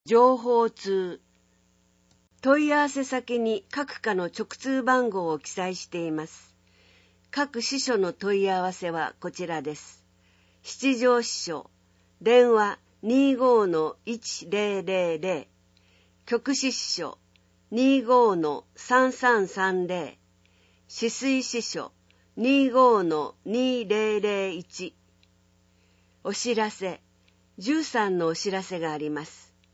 情報通。問い合わせ先に各課の直通番号を記載しています。各支所の問い合わせはこちらです。七条支所、電話 25-1000、局支支所 25-3330、止水支所 25-2001。お知らせ、13のお知らせがあります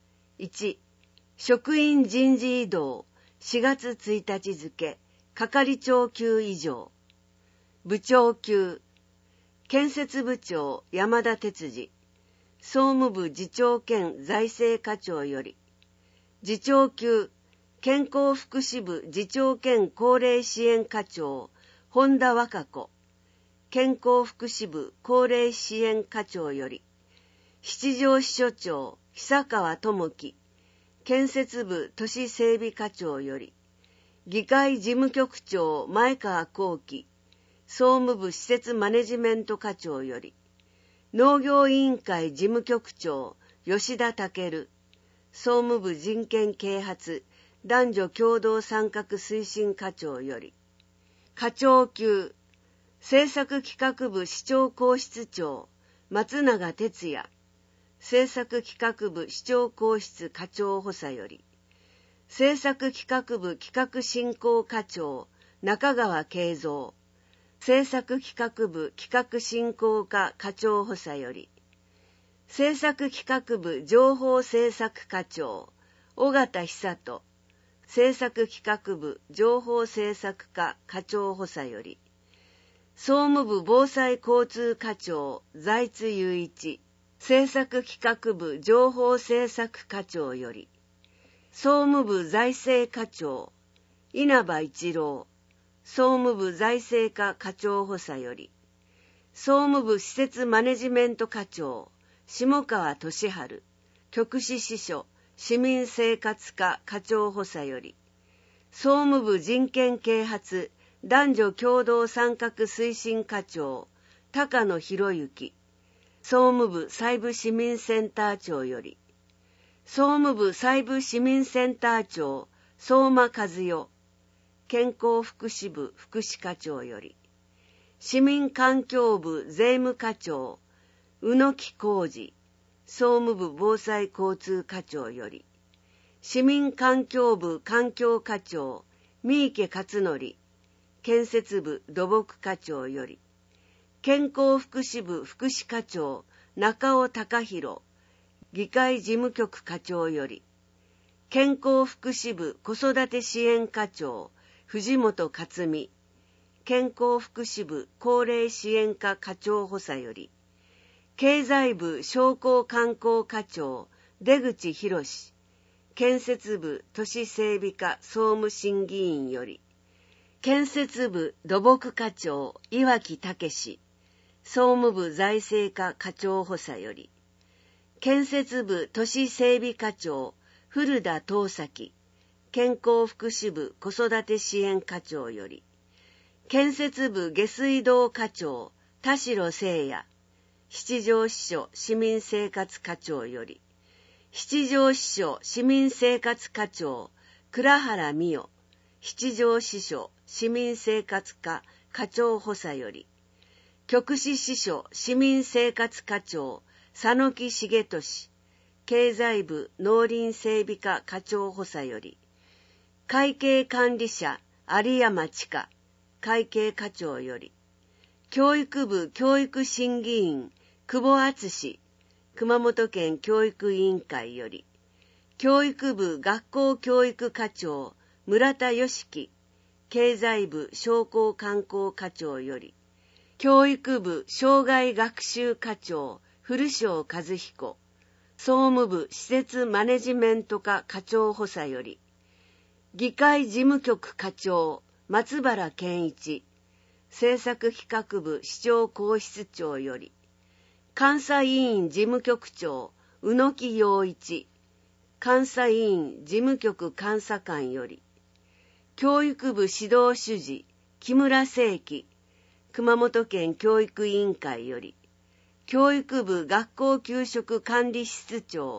。1、職員人事異動4月1日付、係長級以上。部長級、建設部長山田哲司、総務部次長兼財政課長より。次長級、健康福祉部次長兼高齢支援課長本田和歌子、健康福祉部高齢支援課長より。七条支所長久川智樹、建設部都市整備課長より。議会事務局長前川幸喜、総務部施設マネジメント課長より。農業委員会事務局長吉田健、総務部人権啓発男女共同参画推進課長より。課長級、政策企画部市長公室長松永哲也、政策企画部市長公室課長補佐より。政策企画部企画振興課長中川慶三、政策企画部企画振興課課長補佐より。政策企画部情報政策課長尾形久人、政策企画部情報政策課課長補佐より。総務部防災交通課長財津雄一、政策企画部情報政策課長より。総務部財政課長稲葉一郎、総務部財政課課長補佐より。総務部施設マネジメント課長下川俊治、局支支所市民生活課課長補佐より。総務部人権啓発男女共同参画推進課長高野博之、総務部細部市民センター長より。総務部細部市民センター長相馬和代、健康福祉部福祉課長より。市民環境部税務課長宇野木浩二、総務部防災交通課長より。市民環境部環境課長三池勝則、建設部土木課長より。健康福祉部福祉課長中尾隆弘、議会事務局課長より。健康福祉部子育て支援課長藤本克美、健康福祉部高齢支援課課長補佐より。経済部商工観光課長出口博、建設部都市整備課総務審議員より。建設部土木課長岩木武、総務部財政課課長補佐より。建設部都市整備課長古田東崎、健康福祉部子育て支援課長より。建設部下水道課長田代誠也、七条支所市民生活課長より。七条支所市民生活課長倉原美代、七条支所市民生活課課長補佐より。局支支所市民生活課長佐野木重俊、経済部農林整備課課長補佐より。会計管理者有山千佳、会計課長より。教育部教育審議員久保敦、熊本県教育委員会より。教育部学校教育課長村田良樹、経済部商工観光課長より。教育部障害学習課長古庄和彦、総務部施設マネジメント課課長補佐より。議会事務局課長松原健一、政策企画部市長公室長より。監査委員事務局長宇野木陽一、監査委員事務局監査官より。教育部指導主事木村誠樹、熊本県教育委員会より。教育部学校給食管理室長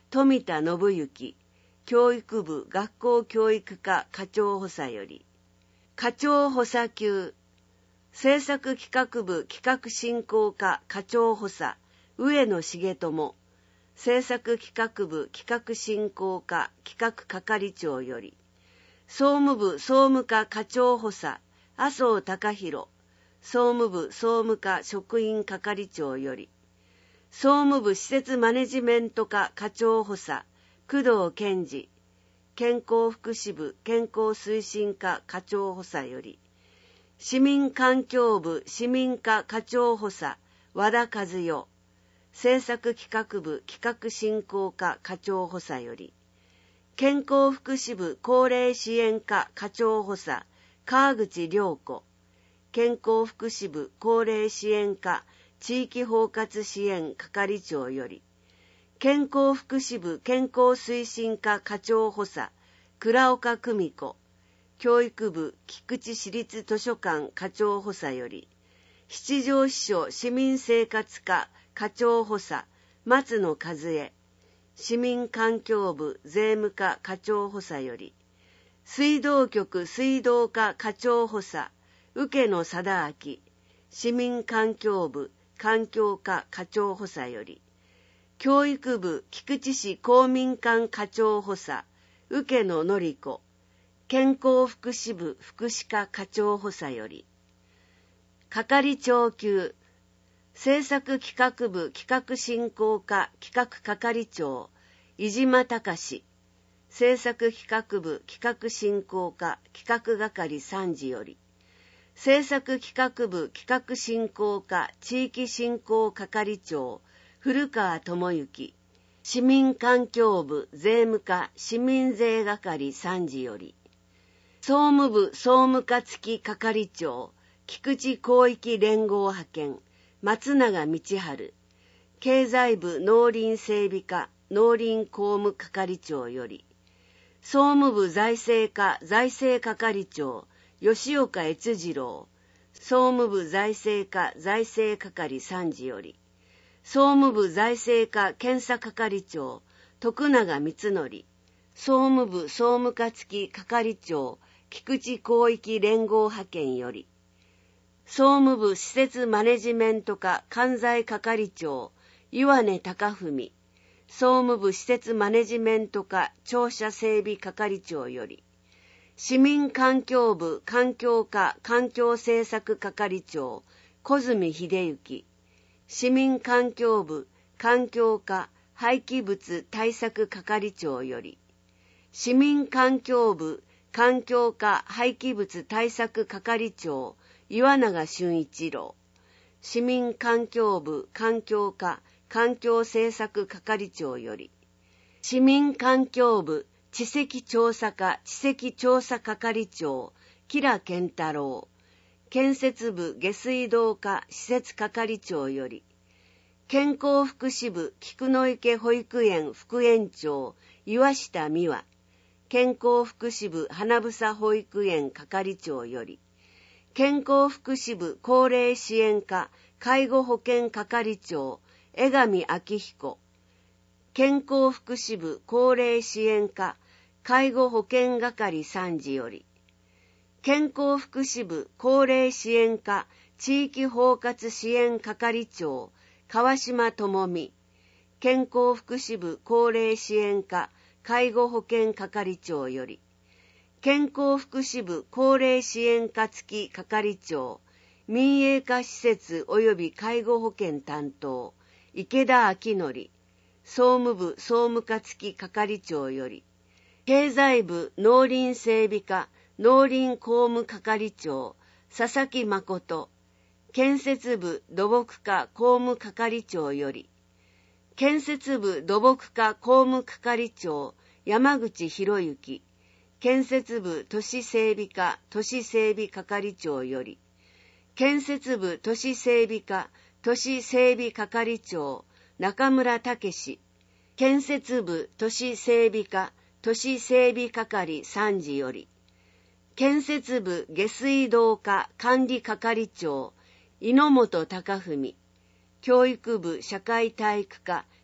富田信之教育部学校教育課課長補佐より、課長補佐級制作企画部企画振興課課長補佐上野重友制作企画部企画振興課企画係長より、総務部総務課課長補佐麻生隆弘総務部総務課職員係長より、総務部施設マネジメント課課長補佐工藤健二健康福祉部健康推進課課長補佐より、市民環境部市民課課長補佐和田和代制作企画部企画振興課課長補佐より、健康福祉部高齢支援課課長補佐川口良子健康福祉部高齢支援課地域包括支援係長より、健康福祉部健康推進課課長補佐倉岡久美子教育部菊池市立図書館課長補佐より、七条支所市民生活課課長補佐松野和恵市民環境部税務課課長補佐より、水道局水道課課長補佐請野貞明市民環境部環境課課長補佐より、教育部菊池市公民館課長補佐請野典子健康福祉部福祉課課長補佐より、係長級制作企画部企画振興課企画係長飯島隆制作企画部企画振興課企画係参事より、制作企画部企画振興課地域振興係長古川智之市民環境部税務課市民税係参事より、総務部総務課付係長菊池広域連合派遣松永道春経済部農林整備課農林工務係長より、総務部財政課財政係長吉岡越次郎総務部財政課財政係参事より、総務部財政課検査係長徳永光則総務部総務課付係長菊池広域連合派遣より、総務部施設マネジメント課関西係長岩根貴文総務部施設マネジメント課庁舎整備係長より、市民環境部環境課環境政策係長小住秀之市民環境部環境課廃棄物対策係長より、市民環境部環境課廃棄物対策係長岩永俊一郎市民環境部環境課環境政策係長より、市民環境部地籍調査課地籍調査係長吉良健太郎建設部下水道課施設係長より、健康福祉部菊の池保育園副園長岩下美和健康福祉部花房保育園係長より、健康福祉部高齢支援課介護保険係長江上昭彦健康福祉部高齢支援課介護保険係参事より、健康福祉部高齢支援課地域包括支援係長川島智美健康福祉部高齢支援課介護保険係長より、健康福祉部高齢支援課付係長民営化施設及び介護保険担当池田明則総務部総務課付係長より、経済部農林整備課農林工務係長佐々木誠建設部土木課工務係長より、建設部土木課工務係長山口博之建設部都市整備課都市整備係長より、建設部都市整備課都市整備係長中村武史建設部都市整備課都市整備係参事より、建設部下水道課管理係長猪本貴文教育部社会体育課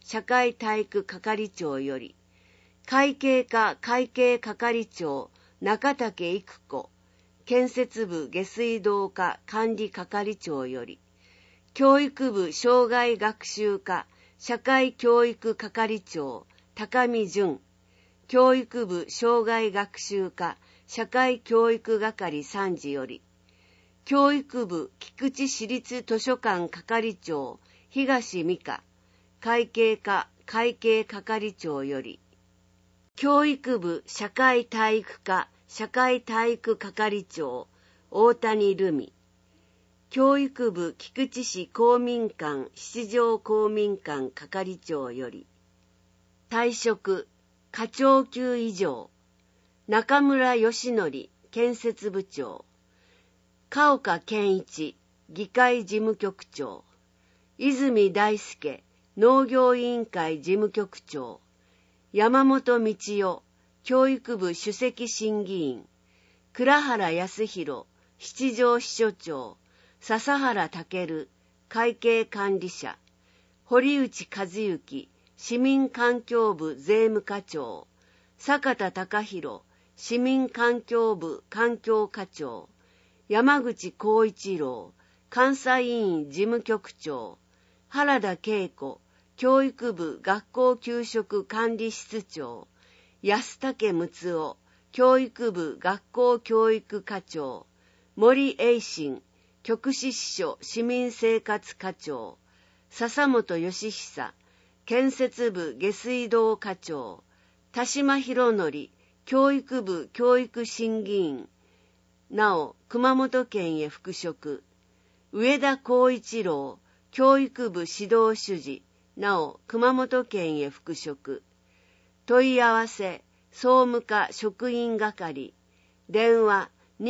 社会体育係長より、会計課会計係長中竹育子建設部下水道課管理係長より、教育部障害学習課社会教育係長高見淳、教育部障害学習課社会教育係参事より、教育部菊池市立図書館係長東美香会計課会計係長より、教育部社会体育課社会体育係長大谷留美、教育部菊池市公民館七条公民館係長より、退職課長級以上中村義則建設部長、嘉岡健一議会事務局長、泉大輔農業委員会事務局長、山本道夫教育部首席審議員、倉原康弘七条秘書長、笹原健会計管理者、堀内和幸市民環境部税務課長、坂田隆弘市民環境部環境課長、山口浩一郎監査委員事務局長、原田恵子教育部学校給食管理室長、安武睦夫教育部学校教育課長、森栄信局支支所市民生活課長、笹本義久建設部下水道課長、田島博則教育部教育審議員、なお熊本県へ復職、上田浩一郎教育部指導主事、なお熊本県へ復職、問い合わせ総務課職員係、電話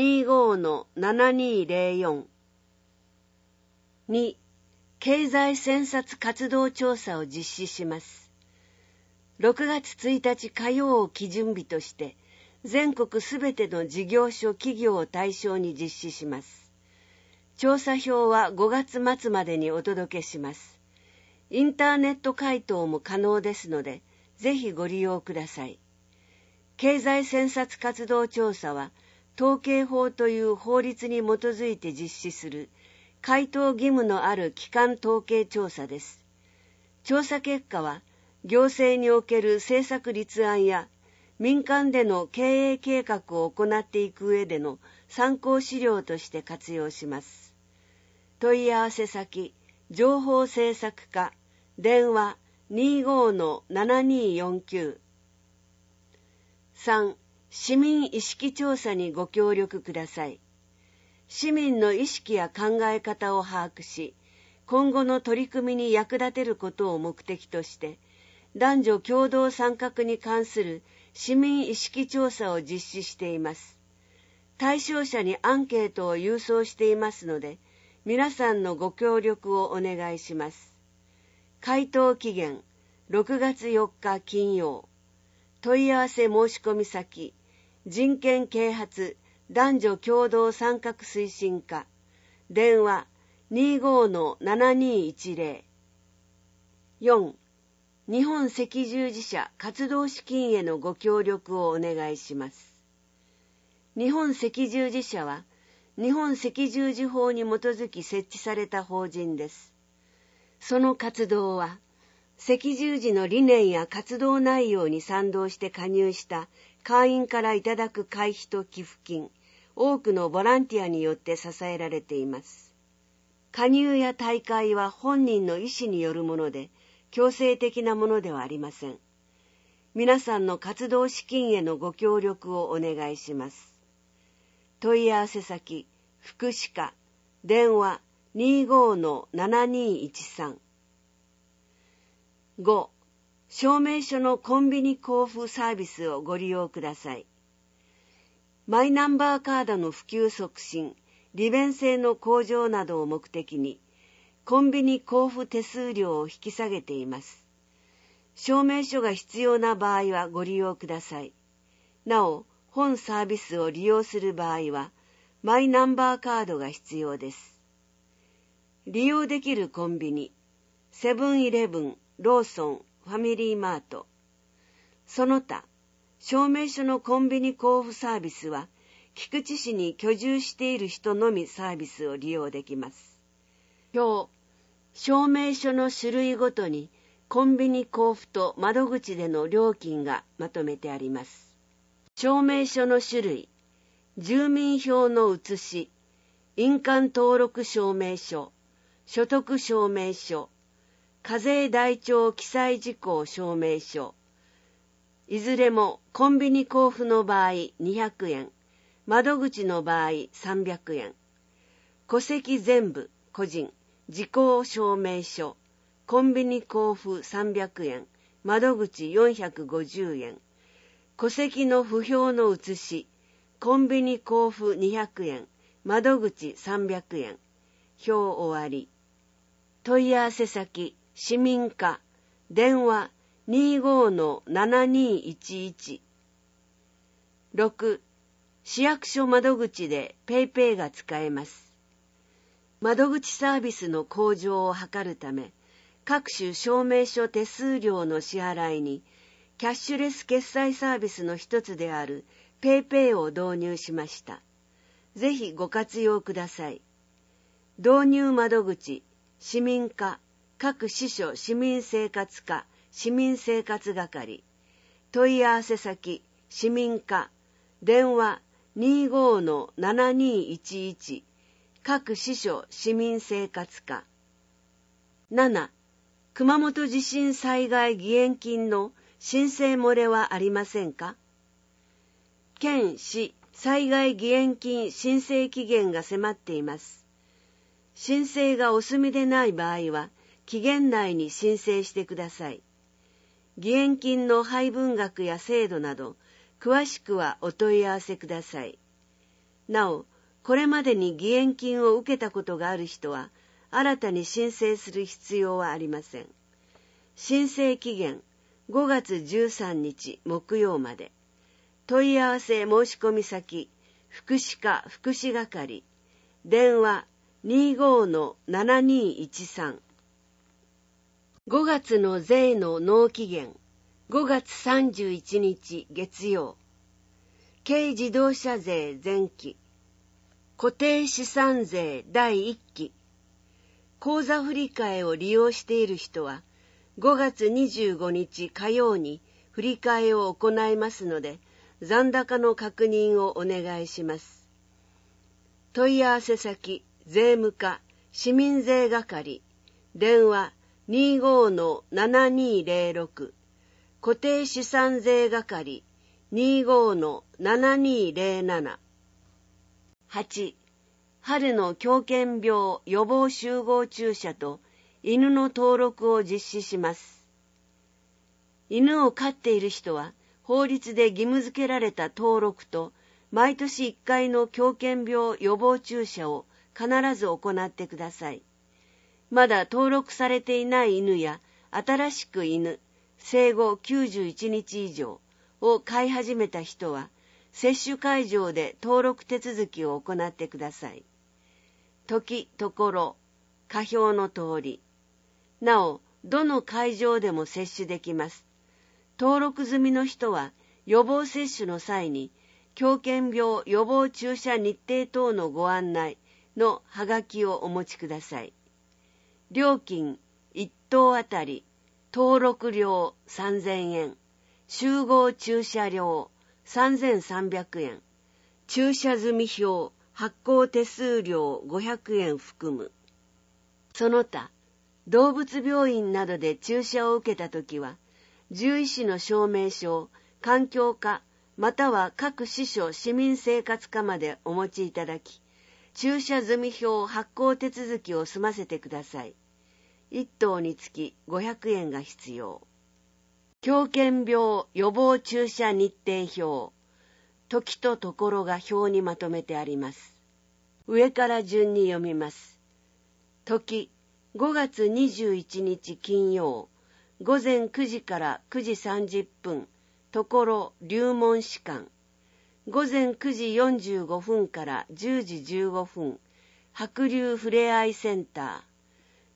25-7204。 2. 経済選察活動調査を実施します。6月1日火曜を基準日として全国すべての事業所企業を対象に実施します。調査票は5月末までにお届けします。インターネット回答も可能ですので、ぜひご利用ください。経済選察活動調査は、統計法という法律に基づいて実施する回答義務のある基幹統計調査です。調査結果は、行政における政策立案や民間での経営計画を行っていく上での参考資料として活用します。問い合わせ先、情報政策課、電話 25-7249。 3. 市民意識調査にご協力ください。市民の意識や考え方を把握し、今後の取り組みに役立てることを目的として、男女共同参画に関する市民意識調査を実施しています。対象者にアンケートを郵送していますので、皆さんのご協力をお願いします。回答期限6月4日金曜。問い合わせ申し込み先、人権啓発男女共同参画推進課、電話 25-7210。 4. 日本赤十字社活動資金へのご協力をお願いします。日本赤十字社は、日本赤十字法に基づき設置された法人です。その活動は、赤十字の理念や活動内容に賛同して加入した会員からいただく会費と寄付金、多くのボランティアによって支えられています。加入や退会は本人の意思によるもので、強制的なものではありません。皆さんの活動資金へのご協力をお願いします。問い合わせ先、福祉課、電話 25-7213。 5. 証明書のコンビニ交付サービスをご利用ください。マイナンバーカードの普及促進、利便性の向上などを目的に、コンビニ交付手数料を引き下げています。証明書が必要な場合はご利用ください。なお、本サービスを利用する場合は、マイナンバーカードが必要です。利用できるコンビニ、セブンイレブン、 ローソン、ファミリーマート。その他、証明書のコンビニ交付サービスは、菊池市に居住している人のみサービスを利用できます。表、証明書の種類ごとにコンビニ交付と窓口での料金がまとめてあります。証明書の種類、住民票の写し、印鑑登録証明書、所得証明書、課税台帳記載事項証明書。いずれもコンビニ交付の場合200円、窓口の場合300円。戸籍全部、個人、時効証明書、コンビニ交付300円、窓口450円。戸籍の不評の写し、コンビニ交付200円、窓口300円。表終わり。問い合わせ先、市民課、電話 25-7211。6. 市役所窓口でPayPayが使えます。窓口サービスの向上を図るため、各種証明書手数料の支払いに、キャッシュレス決済サービスの一つであるPayPayを導入しました。ぜひご活用ください。導入窓口、市民課、各支所市民生活課、市民生活係。問い合わせ先、市民課、電話 25-7211。各支所市民生活課。7. 熊本地震災害義援金の申請漏れはありませんか？県市災害義援金申請期限が迫っています。申請がお済みでない場合は、期限内に申請してください。義援金の配分額や制度など、詳しくはお問い合わせください。なお、これまでに義援金を受けたことがある人は、新たに申請する必要はありません。申請期限、5月13日木曜まで。問い合わせ申し込み先、福祉課福祉係。電話 25-7213。5月の税の納期限、5月31日月曜。軽自動車税前期。固定資産税第1期。口座振替を利用している人は、5月25日火曜に振り替えを行いますので、残高の確認をお願いします。問い合わせ先、税務課、市民税係、電話 25-7206、固定資産税係 25-7207。8. 春の狂犬病予防集合注射と犬の登録を実施します。犬を飼っている人は、法律で義務付けられた登録と、毎年1回の狂犬病予防注射を必ず行ってください。まだ登録されていない犬や、新しく犬、生後91日以上を飼い始めた人は、接種会場で登録手続きを行ってください。時、ところ、下表の通り。なお、どの会場でも接種できます。登録済みの人は、予防接種の際に、狂犬病予防注射日程等のご案内のはがきをお持ちください。料金、1頭あたり、登録料3000円、集合注射料3300円、注射済み票、発行手数料500円含む。その他、動物病院などで注射を受けたときは、獣医師の証明書を環境課または各支所市民生活課までお持ちいただき、注射済み票発行手続きを済ませてください。1頭につき500円が必要。狂犬病予防注射日程表。時とところが表にまとめてあります。上から順に読みます。時、5月21日金曜、午前9時から9時30分、ところ留問士官。午前9時45分から10時15分、白竜ふれあいセンター。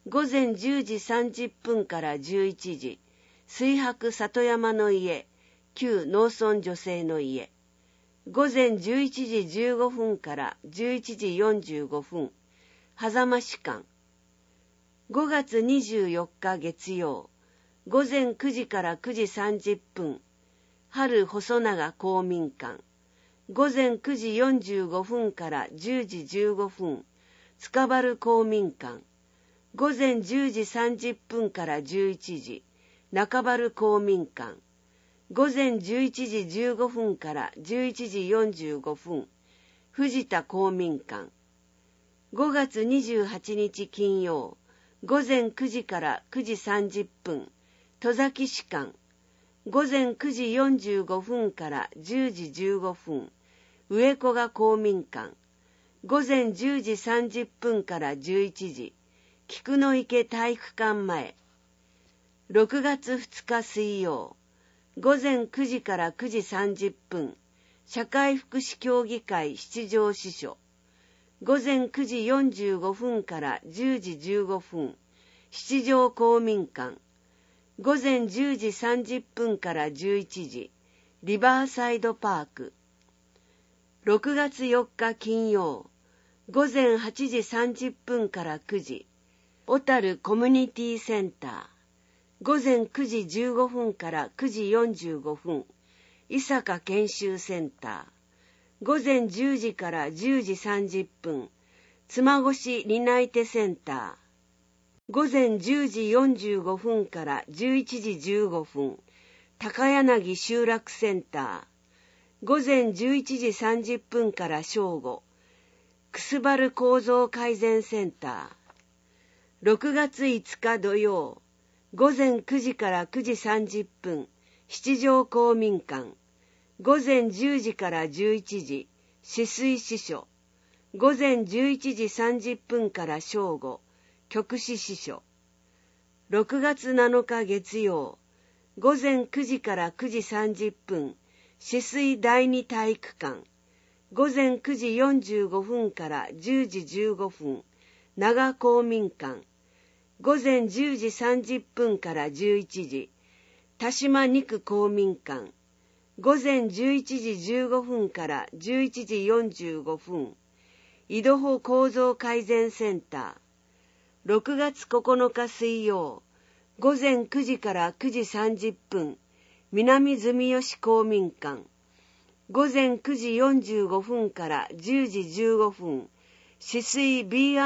午前10時30分から11時、水白里山の家、旧農村女性の家。午前11時15分から11時45分、狭間士官。5月24日月曜、午前9時から9時30分、春細長公民館。午前9時45分から10時15分、塚原公民館。午前10時30分から11時、中原公民館。午前11時15分から11時45分、藤田公民館。5月28日金曜、午前9時から9時30分、戸崎士官。午前9時45分から10時15分、上古賀公民館。午前10時30分から11時、菊の池体育館前。6月2日水曜、午前9時から9時30分、社会福祉協議会七条支所。午前9時45分から10時15分、七条公民館。午前10時30分から11時、リバーサイドパーク。6月4日金曜、午前8時30分から9時、小樽コミュニティセンター。午前9時15分から9時45分、伊坂研修センター。午前10時から10時30分、妻越担い手センター。午前10時45分から11時15分、高柳集落センター。午前11時30分から正午、くすばる構造改善センター。6月5日土曜、午前9時から9時30分、七条公民館。午前10時から11時、止水支所。午前11時30分から正午、局支支所。6月7日月曜、午前9時から9時30分、止水第二体育館。午前9時45分から10時15分、長公民館。午前10時30分から11時、田島2区公民館。午前11時15分から11時45分、井戸保構造改善センター。6月9日水曜、午前9時から9時30分、南住吉公民館。午前9時45分から10時15分、止水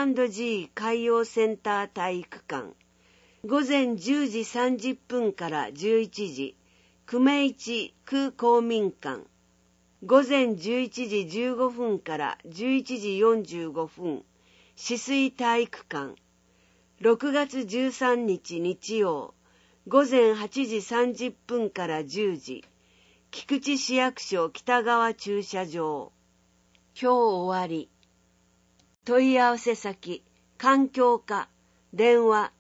B&G 海洋センター体育館。午前10時30分から11時、久米一区公民館。午前11時15分から11時45分、止水体育館。6月13日日曜、午前8時30分から10時、菊池市役所北側駐車場。今日終わり。問い合わせ先、環境課、電話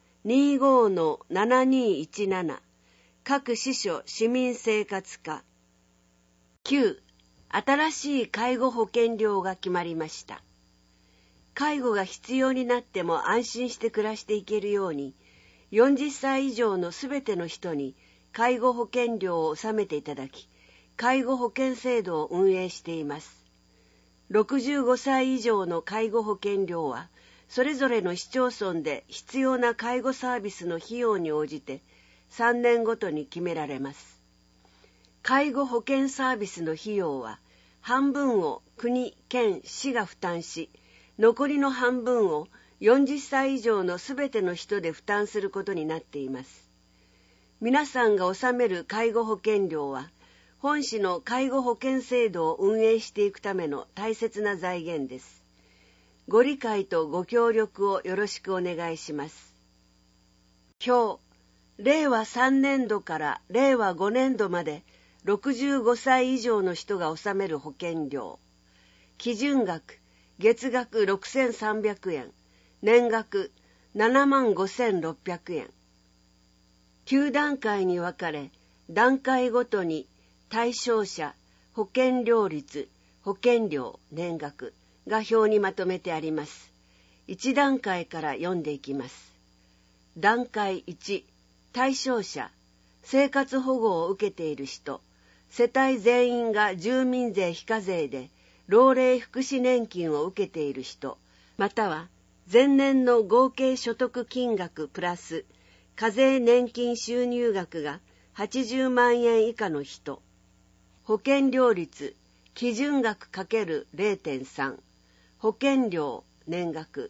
25-7217、各支所市民生活課。9、新しい介護保険料が決まりました。介護が必要になっても安心して暮らしていけるように、40歳以上のすべての人に介護保険料を納めていただき、介護保険制度を運営しています。65歳以上の介護保険料は、それぞれの市町村で必要な介護サービスの費用に応じて3年ごとに決められます。介護保険サービスの費用は、半分を国、県、市が負担し、残りの半分を40歳以上のすべての人で負担することになっています。皆さんが納める介護保険料は、本市の介護保険制度を運営していくための大切な財源です。ご理解とご協力をよろしくお願いします。今日、令和3年度から令和5年度まで65歳以上の人が納める保険料。基準額、月額6300円、年額75,600円。9段階に分かれ、段階ごとに対象者、保険料率、保険料、年額が表にまとめてあります。1段階から読んでいきます。 段階1、対象者、生活保護を受けている人、世帯全員が住民税非課税で老齢福祉年金を受けている人、または前年の合計所得金額プラス課税年金収入額が80万円以下の人、保険料率基準額 ×0.3、保険料年額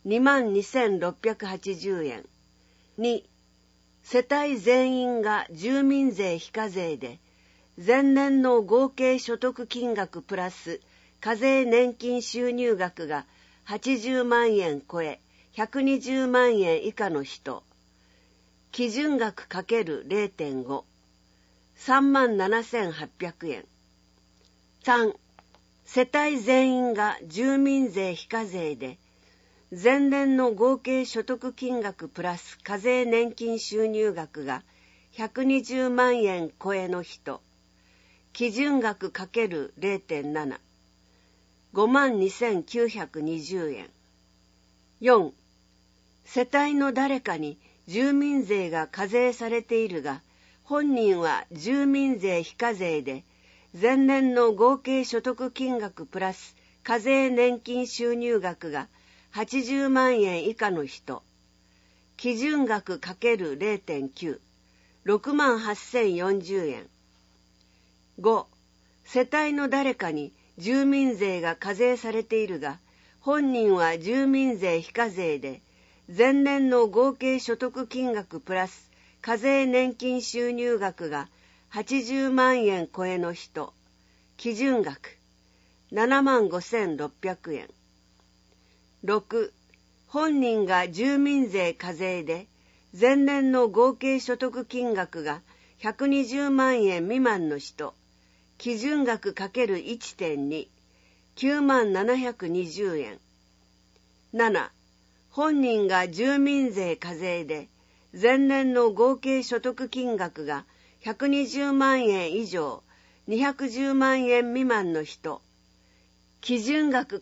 22,680円。2、世帯全員が住民税非課税で前年の合計所得金額プラス課税年金収入額が80万円超え120万円以下の人、基準額 ×0.5、37,800円。3、世帯全員が住民税非課税で前年の合計所得金額プラス課税年金収入額が120万円超えの人、基準額 ×0.7、52,920円。4、世帯の誰かに住民税が課税されているが、本人は住民税非課税で、前年の合計所得金額プラス課税年金収入額が80万円以下の人、基準額 ×0.9、68,040円。5、世帯の誰かに住民税が課税されているが、本人は住民税非課税で、前年の合計所得金額プラス課税年金収入額が80万円超えの人、基準額75,600円。6、本人が住民税課税で、前年の合計所得金額が120万円未満の人、基準額 ×1.2、97,720円。7、本人が住民税課税で、前年の合計所得金額が120万円以上、210万円未満の人、基準額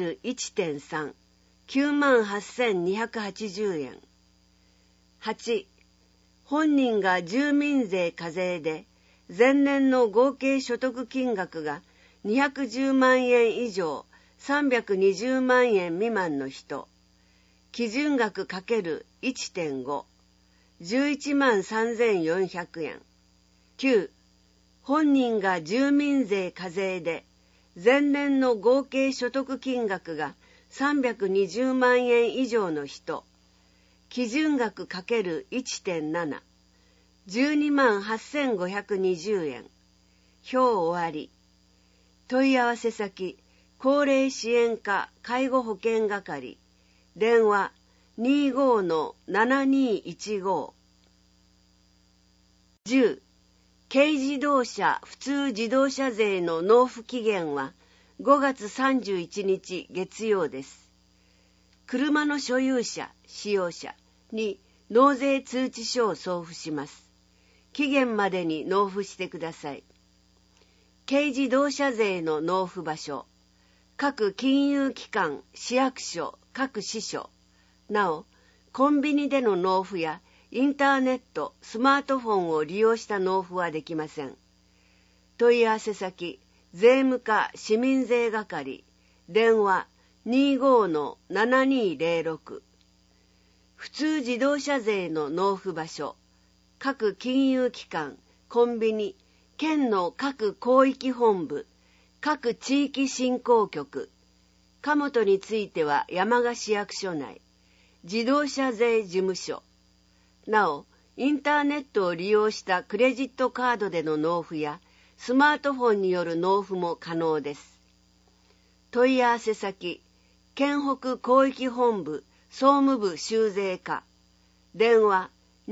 ×1.3、98,280円。8、本人が住民税課税で、前年の合計所得金額が210万円以上、320万円未満の人、基準額 ×1.5、113,400円。9、本人が住民税課税で、前年の合計所得金額が320万円以上の人、基準額 ×1.7、128,520円。表終わり。問い合わせ先、高齢支援課介護保険係、電話 25-7215。10、軽自動車普通自動車税の納付期限は5月31日月曜です。車の所有者、使用者に納税通知書を送付します。期限までに納付してください。軽自動車税の納付場所、各金融機関、市役所、各支所、なお、コンビニでの納付やインターネット、スマートフォンを利用した納付はできません。問い合わせ先、税務課市民税係、電話 25-7206。普通自動車税の納付場所、各金融機関、コンビニ、県の各広域本部、各地域振興局、貨物については山鹿市役所内、自動車税事務所。なお、インターネットを利用したクレジットカードでの納付やスマートフォンによる納付も可能です。問い合わせ先、県北広域本部総務部収税課、電話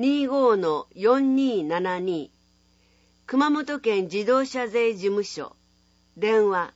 25-4272。熊本県自動車税事務所、電話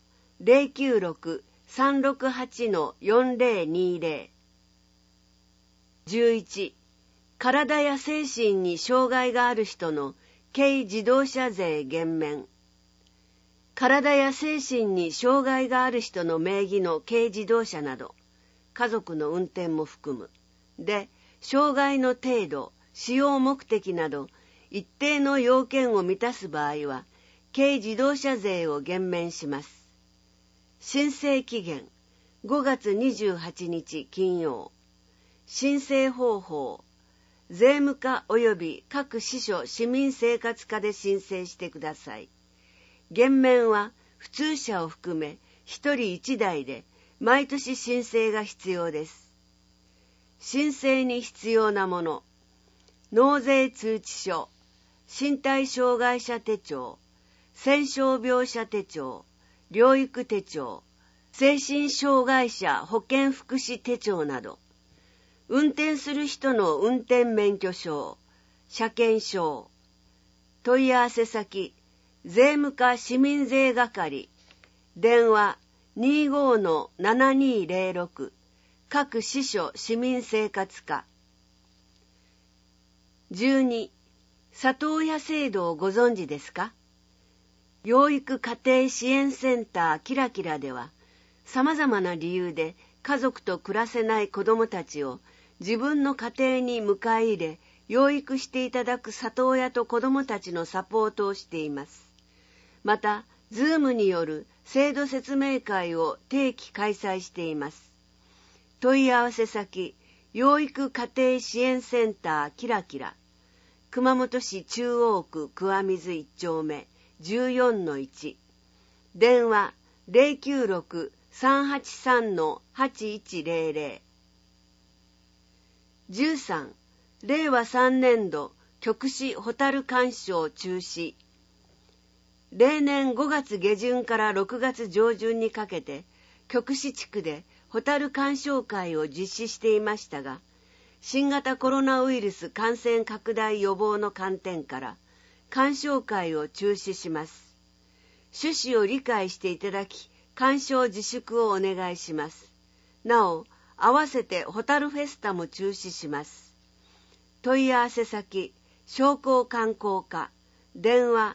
096-368-4020。11、体や精神に障害がある人の軽自動車税減免。体や精神に障害がある人の名義の軽自動車など、家族の運転も含む。で、 障害の程度、使用目的など一定の要件を満たす場合は軽自動車税を減免します。申請期限5月28日金曜。申請方法、税務課及び各支所市民生活課で申請してください。減免は普通車を含め1人1台で毎年申請が必要です。申請に必要なもの、納税通知書、身体障害者手帳、戦傷病者手帳、療育手帳、精神障害者保健福祉手帳など、運転する人の運転免許証、車検証、問い合わせ先、税務課市民税係、電話 25-7206、各支所市民生活課。12、里親制度をご存知ですか？養育家庭支援センターキラキラでは、様々な理由で家族と暮らせない子どもたちを自分の家庭に迎え入れ、養育していただく里親と子どもたちのサポートをしています。また、Zoom による制度説明会を定期開催しています。問い合わせ先、養育家庭支援センターキラキラ、熊本市中央区桑水1丁目 14-1、電話 096-383-8100。13、令和3年度極視ホタル鑑賞中止。例年5月下旬から6月上旬にかけて、極視地区でホタル鑑賞会を実施していましたが、新型コロナウイルス感染拡大予防の観点から鑑賞会を中止します。趣旨を理解していただき、鑑賞自粛をお願いします。なお、合わせてホタルフェスタも中止します。問い合わせ先、商工観光課、電話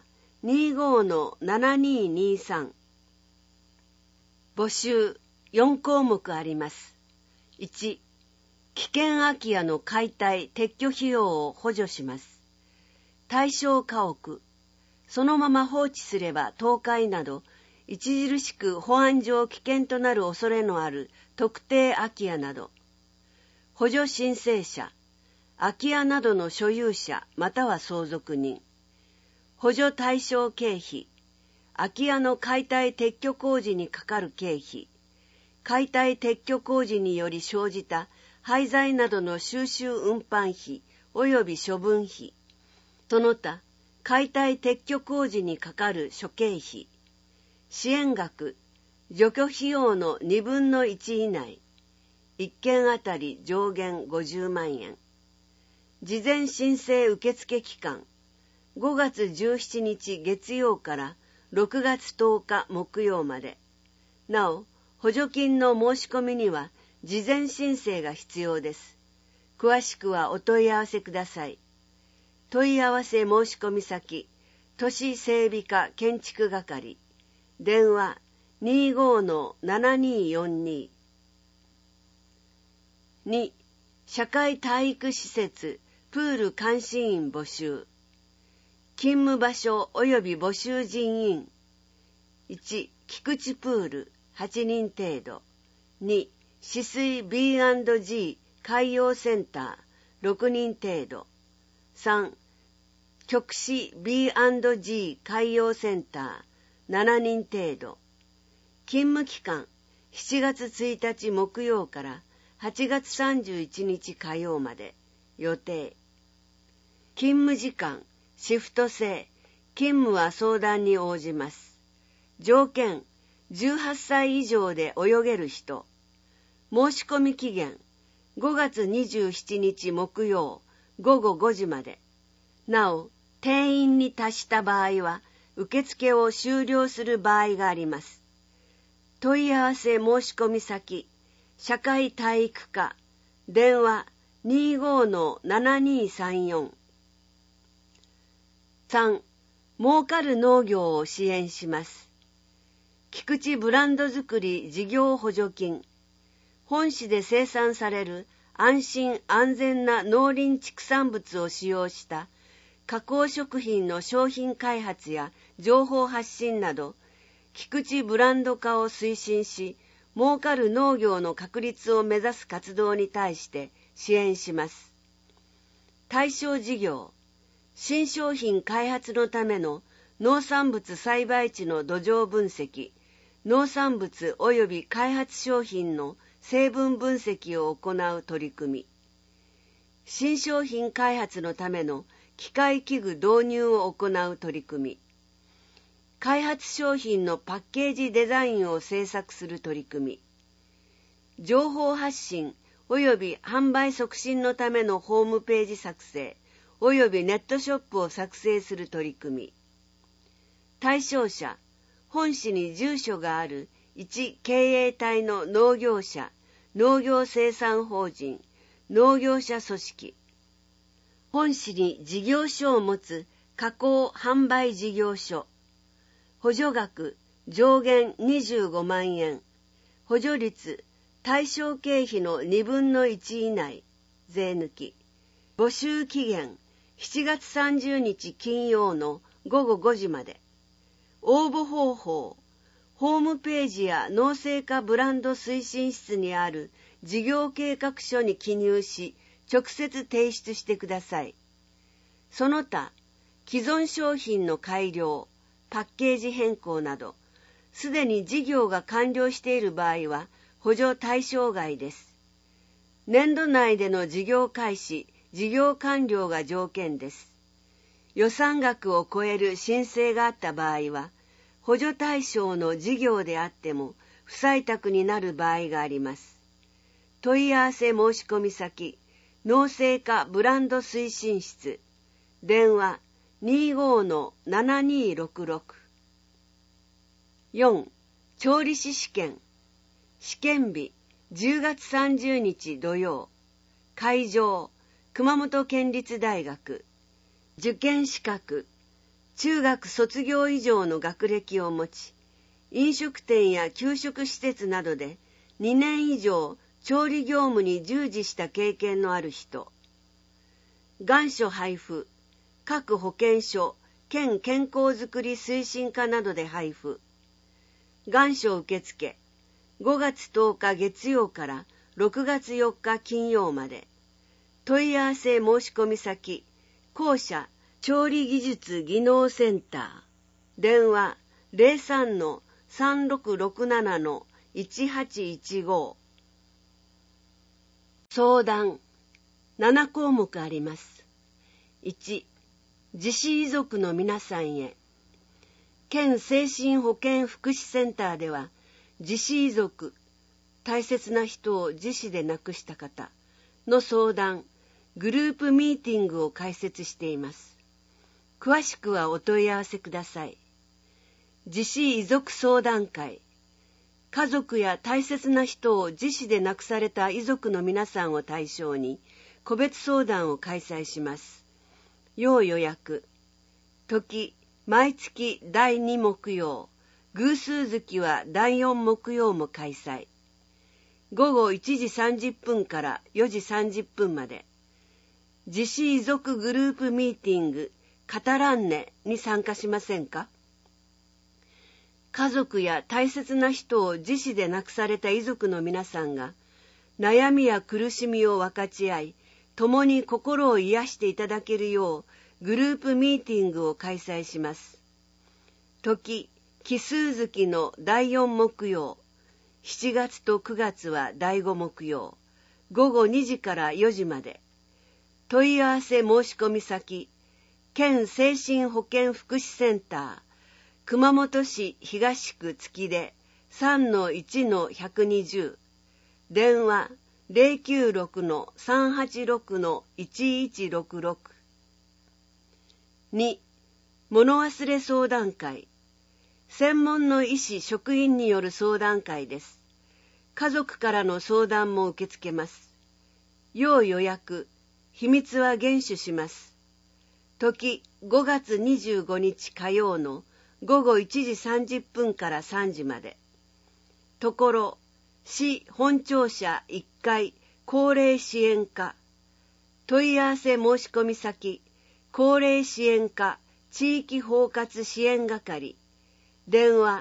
25-7223。募集4項目あります。1、危険空き家の解体・撤去費用を補助します。対象家屋、そのまま放置すれば倒壊など、著しく保安上危険となる恐れのある特定空き家など、補助申請者、空き家などの所有者または相続人、補助対象経費、空き家の解体撤去工事にかかる経費、解体撤去工事により生じた廃材などの収集運搬費及び処分費、その他解体撤去工事にかかる諸経費、支援額、除去費用の2分の1以内、1件あたり上限50万円。事前申請受付期間、5月17日月曜から6月10日木曜まで。なお、補助金の申し込みには事前申請が必要です。詳しくはお問い合わせください。問い合わせ申し込み先、都市整備課建築係、電話 25-7242。2、社会体育施設プール監視員募集。勤務場所及び募集人員。1、菊池プール8人程度。2、止水 B&G 海洋センター6人程度。3、極視 B&G 海洋センター7人程度。勤務期間7月1日木曜から8月31日火曜まで。予定。勤務時間、シフト制、勤務は相談に応じます。条件、18歳以上で泳げる人。申し込み期限、5月27日木曜午後5時まで。なお、定員に達した場合は、受付を終了する場合があります。問い合わせ申し込み先、社会体育課、電話 25-7234。3、儲かる農業を支援します。菊池ブランド作り事業補助金。本市で生産される安心安全な農林畜産物を使用した加工食品の商品開発や情報発信など、菊池ブランド化を推進し、儲かる農業の確立を目指す活動に対して支援します。対象事業、新商品開発のための農産物栽培地の土壌分析、農産物及び開発商品の成分分析を行う取り組み、新商品開発のための機械器具導入を行う取り組み、開発商品のパッケージデザインを制作する取り組み、情報発信及び販売促進のためのホームページ作成及びネットショップを作成する取り組み、対象者、本市に住所がある一経営体の農業者、農業生産法人、農業者組織、本市に事業所を持つ加工販売事業所、補助額上限25万円、補助率対象経費の2分の1以内、税抜き、募集期限7月30日金曜の午後5時まで。応募方法、ホームページや農政課ブランド推進室にある事業計画書に記入し、直接提出してください。その他、既存商品の改良、パッケージ変更など、すでに事業が完了している場合は補助対象外です。年度内での事業開始、事業完了が条件です。予算額を超える申請があった場合は、補助対象の事業であっても不採択になる場合があります。問い合わせ申し込み先、農政課ブランド推進室、電話 25-7266。4. 調理師試験。試験日10月30日土曜。会場、熊本県立大学。受験資格、中学卒業以上の学歴を持ち、飲食店や給食施設などで2年以上調理業務に従事した経験のある人。願書配布、各保健所、県健康づくり推進課などで配布。願書受付、5月10日月曜から6月4日金曜まで。問い合わせ申し込み先、校舎調理技術技能センター。電話 03-3667-1815。相談7項目あります。1、自死遺族の皆さんへ。県精神保健福祉センターでは、自死遺族、大切な人を自死で亡くした方の相談、グループミーティングを開設しています。詳しくはお問い合わせください。自死遺族相談会。家族や大切な人を自死で亡くされた遺族の皆さんを対象に個別相談を開催します。要予約。時、毎月第2木曜。偶数月は第4木曜も開催。午後1時30分から4時30分まで。自死遺族グループミーティング語らんねに参加しませんか？家族や大切な人を自死で亡くされた遺族の皆さんが悩みや苦しみを分かち合い、共に心を癒していただけるようグループミーティングを開催します。時、奇数月の第4木曜、7月と9月は第5木曜、午後2時から4時まで。問い合わせ申し込み先、県精神保健福祉センター、熊本市東区月出 3-1-120、電話 096-386-1166。2. 物忘れ相談会。専門の医師・職員による相談会です。家族からの相談も受け付けます。要予約、秘密は厳守します。時、5月25日火曜の午後1時30分から3時まで。ところ、市本庁舎1階高齢支援課。問い合わせ申し込み先、高齢支援課地域包括支援係。電話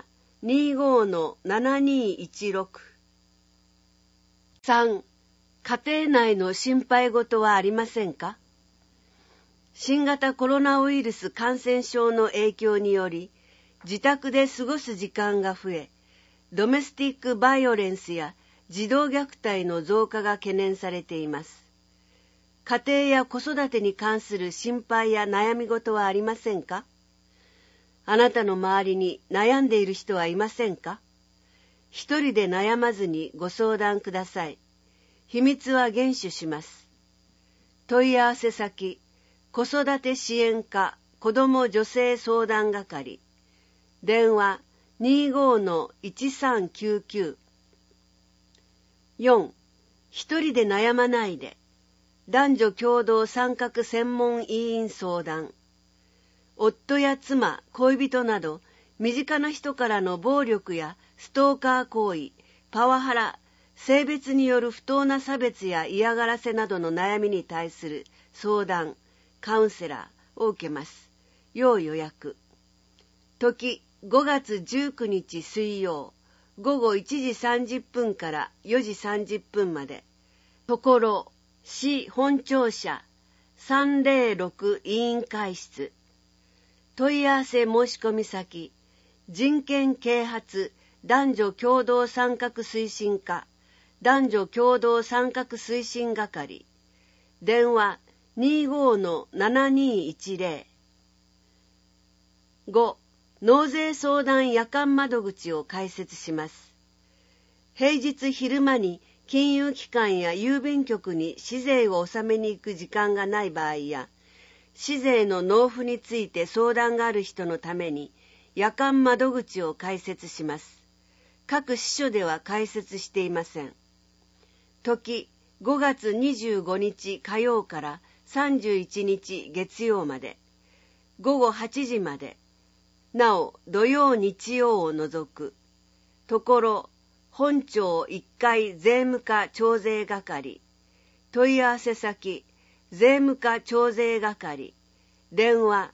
25-7216。3. 家庭内の心配事はありませんか？新型コロナウイルス感染症の影響により、自宅で過ごす時間が増え、ドメスティックバイオレンスや児童虐待の増加が懸念されています。家庭や子育てに関する心配や悩み事はありませんか？あなたの周りに悩んでいる人はいませんか？一人で悩まずにご相談ください。秘密は厳守します。問い合わせ先、子育て支援課子ども女性相談係。電話 25-1399。4. 一人で悩まないで。男女共同参画専門委員相談。夫や妻、恋人など、身近な人からの暴力やストーカー行為、パワハラ、性別による不当な差別や嫌がらせなどの悩みに対する相談、カウンセラーを受けます。要予約。時、5月19日水曜、午後1時30分から4時30分まで。ところ、市本庁舎306委員会室。問い合わせ申し込み先、人権啓発男女共同参画推進課男女共同参画推進係。電話 25-7210。5. 納税相談夜間窓口を開設します。平日昼間に金融機関や郵便局に紙税を納めに行く時間がない場合や、紙税の納付について相談がある人のために夜間窓口を開設します。各支所では開設していません。時、5月25日火曜から31日月曜まで、午後8時まで、なお土曜日曜を除く。ところ、本庁1階税務課徴税係。問い合わせ先、税務課徴税係。電話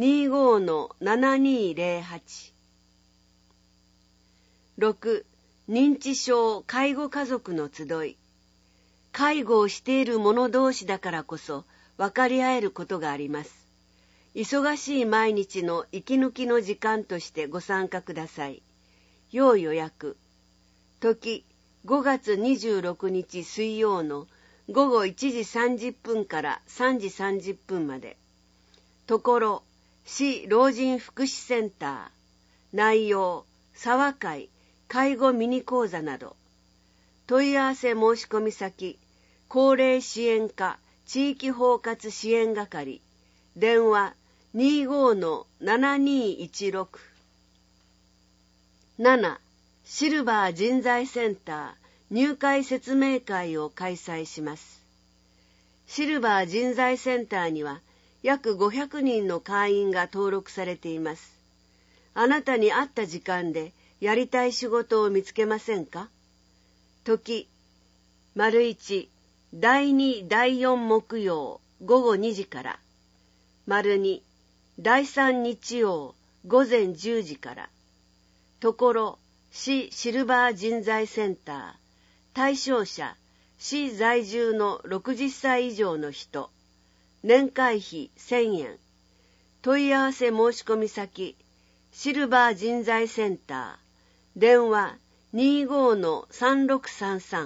25-7208。6. 認知症介護家族の集い。介護をしている者同士だからこそ分かり合えることがあります。忙しい毎日の息抜きの時間としてご参加ください。要予約。時、5月26日水曜の午後1時30分から3時30分まで。ところ、市老人福祉センター。内容、沢会、介護ミニ講座など。問い合わせ申し込み先、高齢支援課地域包括支援係。電話 25-7216。7. シルバー人材センター入会説明会を開催します。シルバー人材センターには約500人の会員が登録されています。あなたに合った時間でやりたい仕事を見つけませんか？時、丸1、第2、第4木曜午後2時から、丸2、第3日曜午前10時から。ところ、市シルバー人材センター。対象者、市在住の60歳以上の人。年会費1000円。問い合わせ申し込み先、シルバー人材センター。電話 25-3633。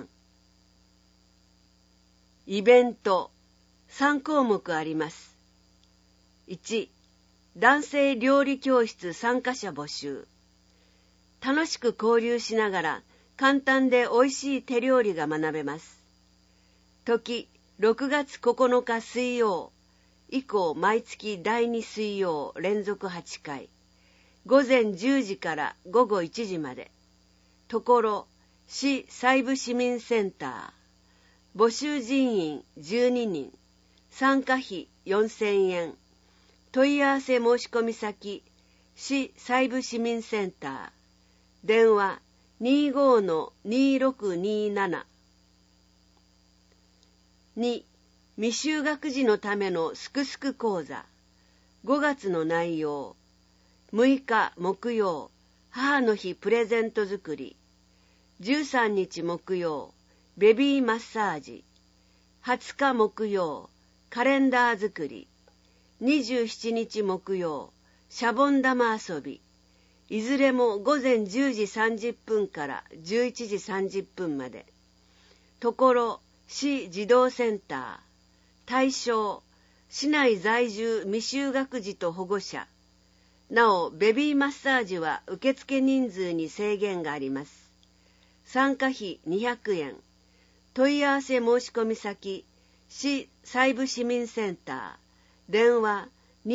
イベント3項目あります。1、男性料理教室参加者募集。楽しく交流しながら簡単で美味しい手料理が学べます。時、6月9日水曜以降毎月第2水曜連続8回。午前10時から午後1時まで。ところ、市細部市民センター。募集人員12人。参加費4000円。問い合わせ申し込み先、市細部市民センター。電話 25-2627。 2、未就学児のためのすくすく講座。5月の内容。6日木曜、母の日プレゼント作り。13日木曜、ベビーマッサージ。20日木曜、カレンダー作り。27日木曜、シャボン玉遊び。いずれも午前10時30分から11時30分まで。ところ、市児童センター。対象、市内在住未就学児と保護者。なお、ベビーマッサージは受付人数に制限があります。参加費200円。問い合わせ申し込み先、市西部市民センター。電話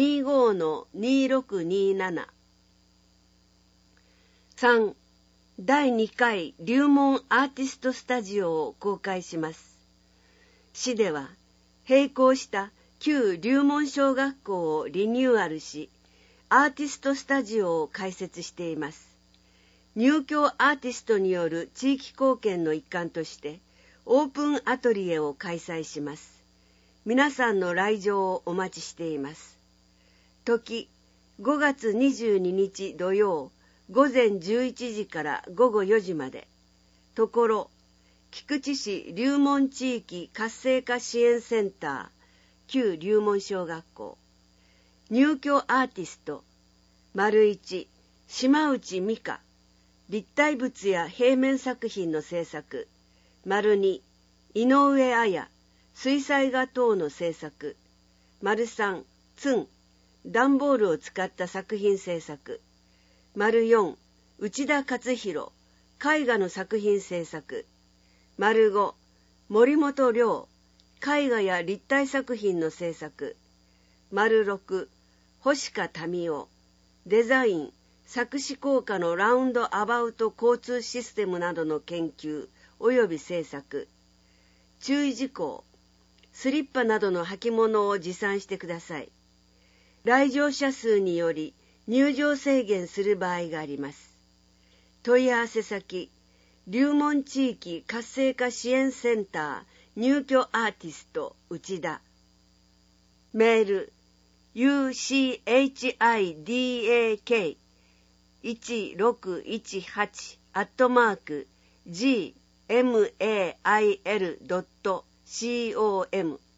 25-2627。3. 第2回龍門アーティストスタジオを公開します。市では閉校した旧龍門小学校をリニューアルし、アーティストスタジオを開設しています。入居アーティストによる地域貢献の一環としてオープンアトリエを開催します。皆さんの来場をお待ちしています。時、5月22日土曜、午前11時から午後4時まで。ところ、菊池市龍門地域活性化支援センター、旧龍門小学校。入居アーティスト、1、島内美香。立体物や平面作品の制作。2、井上彩。水彩画等の制作。3、ツン。段ボールを使った作品制作。4、内田勝弘。絵画の作品制作。5、森本亮。絵画や立体作品の制作。6、星香民夫。デザイン、作詞効果のラウンドアバウト交通システムなどの研究及び制作。注意事項。スリッパなどの履物を持参してください。来場者数により入場制限する場合があります。問い合わせ先、龍門地域活性化支援センター入居アーティスト内田。メール、uchIDAK1618@gmail.com